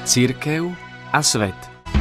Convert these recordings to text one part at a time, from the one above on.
Cirkev a svet.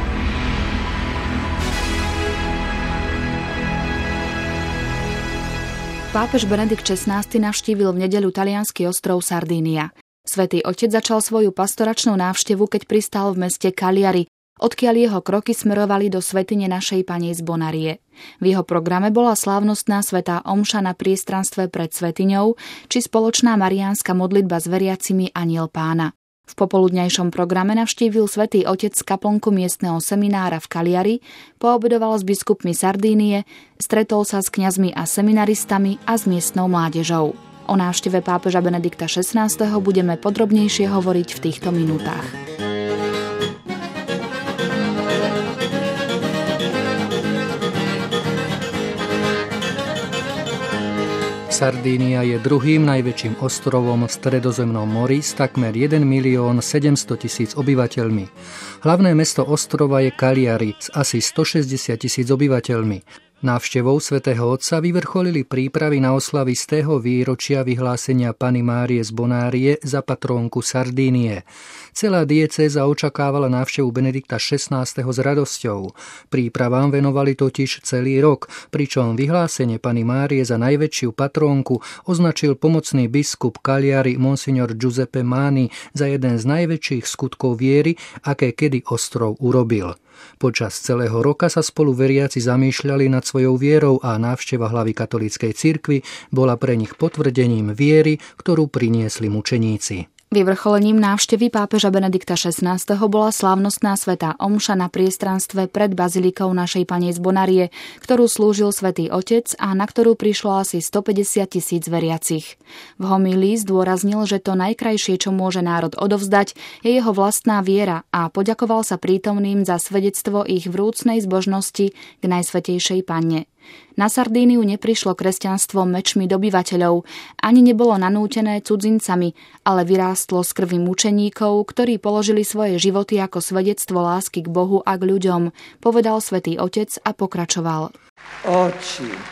Pápež Benedikt XVI navštívil v nedeľu taliansky ostrov Sardínia. Svätý Otec začal svoju pastoračnú návštevu, keď pristal v meste Cagliari, odkiaľ jeho kroky smerovali do svätyne Našej Panny z Bonarie. V jeho programe bola slávnostná svätá omša na priestranstve pred svätyňou či spoločná mariánska modlitba s veriacimi Anjel Pána. V popoludňajšom programe navštívil Svätý Otec kaplnku miestneho seminára v Cagliari, poobedoval s biskupmi Sardínie, stretol sa s kňazmi a seminaristami a s miestnou mládežou. O návšteve pápeža Benedikta XVI. Budeme podrobnejšie hovoriť v týchto minútach. Sardínia je druhým najväčším ostrovom v Stredozemnom mori s takmer 1 700 000 obyvateľmi. Hlavné mesto ostrova je Cagliari s asi 160 000 obyvateľmi. Návštevou svätého Otca vyvrcholili prípravy na oslavy z tého výročia vyhlásenia Panny Márie z Bonárie za patrónku Sardínie. Celá diecéza očakávala návštevu Benedikta XVI. S radosťou. Prípravám venovali totiž celý rok, pričom vyhlásenie Panny Márie za najväčšiu patrónku označil pomocný biskup Cagliari Monsignor Giuseppe Mani za jeden z najväčších skutkov viery, aké kedy ostrov urobil. Počas celého roka sa spolu veriaci zamýšľali nad svojou vierou a návšteva hlavy katolíckej cirkvi bola pre nich potvrdením viery, ktorú priniesli mučeníci. Vyvrcholením návštevy pápeža Benedikta XVI. Bola slávnostná svätá omša na priestranstve pred bazilikou Našej Panny z Bonarie, ktorú slúžil Svätý Otec a na ktorú prišlo asi 150 000 veriacich. V homílii zdôraznil, že to najkrajšie, čo môže národ odovzdať, je jeho vlastná viera a poďakoval sa prítomným za svedectvo ich vrúcnej zbožnosti k Najsvätejšej Panne. Na Sardíniu neprišlo kresťanstvo mečmi dobyvateľov, ani nebolo nanútené cudzincami, ale vyrástlo z krvi mučeníkov, ktorí položili svoje životy ako svedectvo lásky k Bohu a k ľuďom, povedal Svätý Otec a pokračoval. Oggi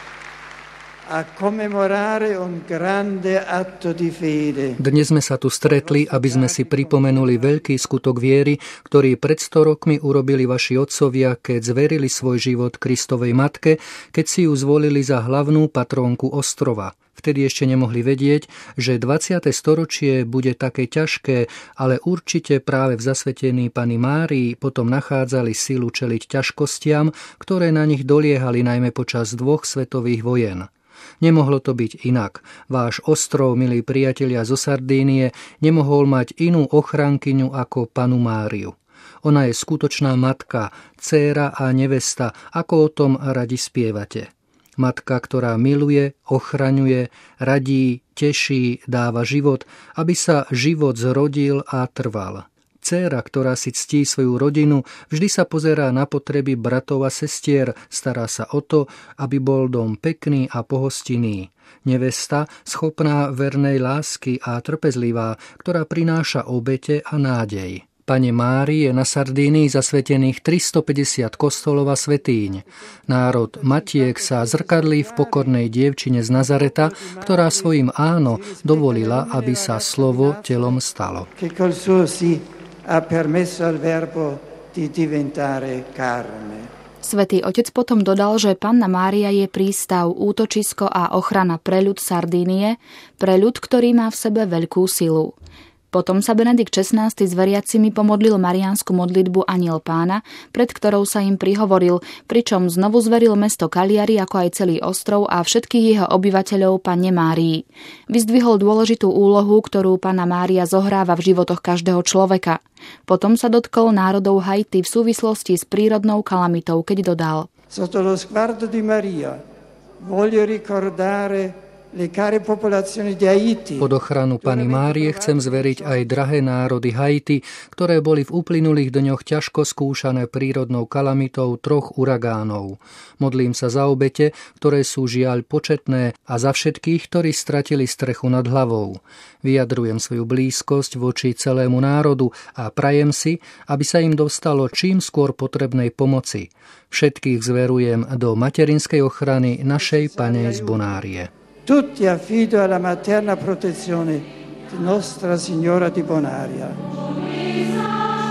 a commemorare un grande atto di fede. Dnes sme sa tu stretli, aby sme si pripomenuli veľký skutok viery, ktorý pred 100 rokmi urobili vaši otcovia, keď zverili svoj život Kristovej matke, keď si ju zvolili za hlavnú patrónku ostrova. Vtedy ešte nemohli vedieť, že 20. storočie bude také ťažké, ale určite práve v zasvetení Panny Márii potom nachádzali silu čeliť ťažkostiam, ktoré na nich doliehali najmä počas 2 svetových vojen. Nemohlo to byť inak. Váš ostrov, milí priatelia zo Sardínie, nemohol mať inú ochrankyňu ako Pannu Máriu. Ona je skutočná matka, dcéra a nevesta, ako o tom radi spievate. Matka, ktorá miluje, ochraňuje, radí, teší, dáva život, aby sa život zrodil a trval. Dcéra, ktorá si ctí svoju rodinu, vždy sa pozerá na potreby bratov a sestier, stará sa o to, aby bol dom pekný a pohostinný. Nevesta, schopná vernej lásky a trpezlivá, ktorá prináša obete a nádej. Panne Márii je na Sardínii zasvetených 350 kostolov a svätýň. Národ Matiek sa zrkadlí v pokornej dievčine z Nazareta, ktorá svojim áno dovolila, aby sa slovo telom stalo. Ha permesso al verbo di diventare carne. Svätý Otec potom dodal, že Panna Mária je prístav, útočisko a ochrana pre ľud Sardínie, pre ľud, ktorý má v sebe veľkú silu. Potom sa Benedikt XVI. S veriacimi pomodlil mariánsku modlitbu Anjel Pána, pred ktorou sa im prihovoril, pričom znovu zveril mesto Cagliari ako aj celý ostrov a všetkých jeho obyvateľov Panne Márii. Vyzdvihol dôležitú úlohu, ktorú Panna Mária zohráva v životoch každého človeka. Potom sa dotkol národov Haiti v súvislosti s prírodnou kalamitou, keď dodal: Sotto lo sguardo di Maria voglio ricordare pod ochranu Panny Márie chcem zveriť aj drahé národy Haiti, ktoré boli v uplynulých dňoch ťažko skúšané prírodnou kalamitou 3 uragánov. Modlím sa za obete, ktoré sú žiaľ početné, a za všetkých, ktorí stratili strechu nad hlavou. Vyjadrujem svoju blízkosť voči celému národu a prajem si, aby sa im dostalo čím skôr potrebnej pomoci. Všetkých zverujem do materinskej ochrany Našej Panny z Bonárie. Tutti affido alla materna protezione di Nostra Signora di Bonaria.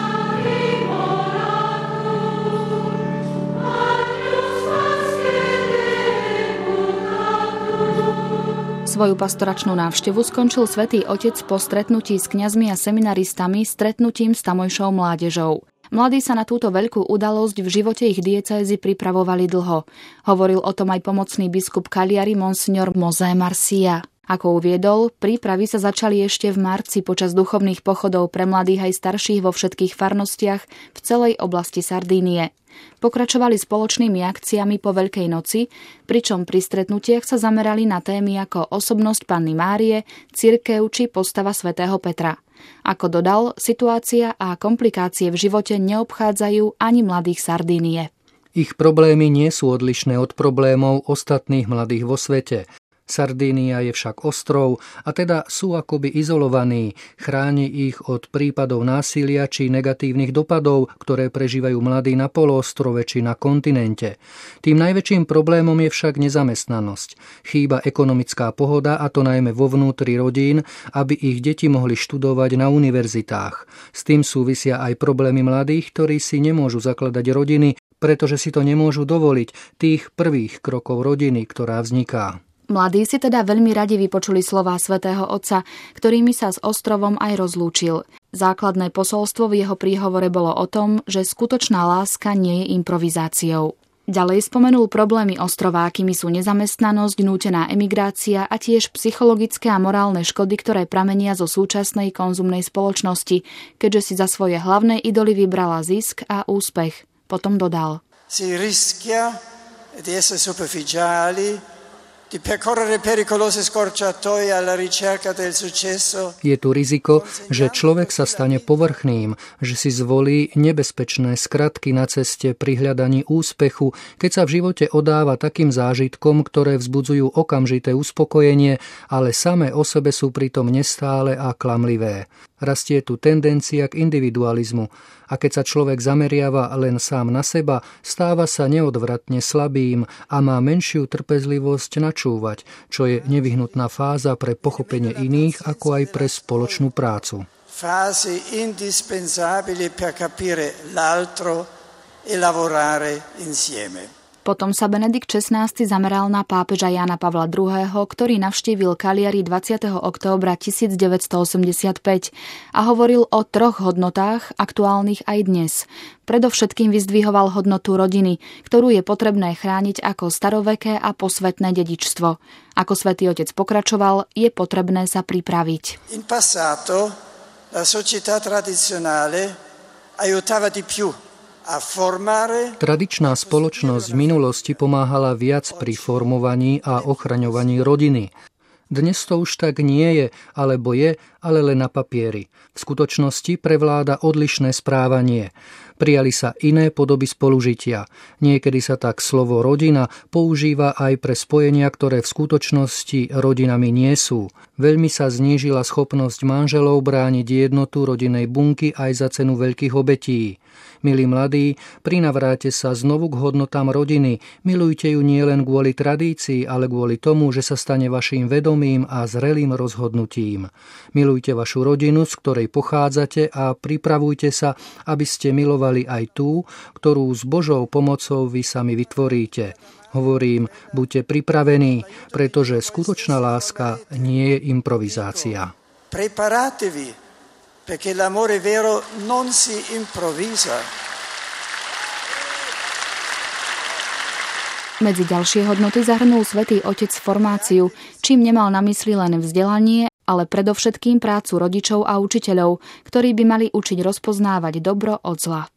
Svoju pastoračnú návštevu skončil svätý Otec po stretnutí s kňazmi a seminaristami stretnutím s tamojšou mládežou. Mladí sa na túto veľkú udalosť v živote ich diecézy pripravovali dlho. Hovoril o tom aj pomocný biskup Cagliari monsignor Mosè Marsia. Ako uviedol, prípravy sa začali ešte v marci počas duchovných pochodov pre mladých aj starších vo všetkých farnostiach v celej oblasti Sardínie. Pokračovali spoločnými akciami po Veľkej noci, pričom pri stretnutiach sa zamerali na témy ako osobnosť Panny Márie, cirkev či postava svätého Petra. Ako dodal, situácia a komplikácie v živote neobchádzajú ani mladých Sardínie. Ich problémy nie sú odlišné od problémov ostatných mladých vo svete. Sardínia je však ostrov a teda sú akoby izolovaní, chráni ich od prípadov násilia či negatívnych dopadov, ktoré prežívajú mladí na poloostrove či na kontinente. Tým najväčším problémom je však nezamestnanosť. Chýba ekonomická pohoda, a to najmä vo vnútri rodín, aby ich deti mohli študovať na univerzitách. S tým súvisia aj problémy mladých, ktorí si nemôžu zakladať rodiny, pretože si to nemôžu dovoliť, tých prvých krokov rodiny, ktorá vzniká. Mladí si teda veľmi radi vypočuli slová svätého Otca, ktorými sa s ostrovom aj rozlúčil. Základné posolstvo v jeho príhovore bolo o tom, že skutočná láska nie je improvizáciou. Ďalej spomenul problémy ostrova, akými sú nezamestnanosť, nútená emigrácia a tiež psychologické a morálne škody, ktoré pramenia zo súčasnej konzumnej spoločnosti, keďže si za svoje hlavné idoly vybrala zisk a úspech. Potom dodal: Si rischia di essere superficiali, di percorrere pericolose scorciatoie alla ricerca del successo. Je tu riziko, že človek sa stane povrchným, že si zvolí nebezpečné skratky na ceste pri hľadaní úspechu, keď sa v živote odáva takým zážitkom, ktoré vzbudzujú okamžité uspokojenie, ale samé o sebe sú pritom nestále a klamlivé. Rastie tu tendencia k individualizmu a keď sa človek zameriava len sám na seba, stáva sa neodvratne slabým a má menšiu trpezlivosť načúvať, čo je nevyhnutná fáza pre pochopenie iných, ako aj pre spoločnú prácu. Fasi indispensabili per capire l'altro e lavorare insieme. Potom sa Benedikt XVI zameral na pápeža Jána Pavla II., ktorý navštívil Cagliari 20. októbra 1985 a hovoril o 3 hodnotách, aktuálnych aj dnes. Predovšetkým vyzdvihoval hodnotu rodiny, ktorú je potrebné chrániť ako staroveké a posvetné dedičstvo. Ako svätý Otec pokračoval, je potrebné sa pripraviť. In passato la società tradizionale aiutava di più. Tradičná spoločnosť v minulosti pomáhala viac pri formovaní a ochraňovaní rodiny. Dnes to už tak nie je, alebo je, ale len na papieri. V skutočnosti prevláda odlišné správanie. Prijali sa iné podoby spolužitia. Niekedy sa tak slovo rodina používa aj pre spojenia, ktoré v skutočnosti rodinami nie sú. Veľmi sa znížila schopnosť manželov brániť jednotu rodinnej bunky aj za cenu veľkých obetí. Milí mladí, prinavráte sa znovu k hodnotám rodiny. Milujte ju nielen kvôli tradícii, ale kvôli tomu, že sa stane vaším vedomým a zrelým rozhodnutím. Milujte vašu rodinu, z ktorej pochádzate, a pripravujte sa, aby ste milovali aj tú, ktorú s Božou pomocou vy sami vytvoríte. Hovorím, buďte pripravení, pretože skutočná láska nie je improvizácia. Preparatevi, perché l'amore vero non si improvvisa. Medzi ďalšie hodnoty zahrnul svätý Otec formáciu, čím nemal na mysli len vzdelanie, ale predovšetkým prácu rodičov a učiteľov, ktorí by mali učiť rozpoznávať dobro od zla.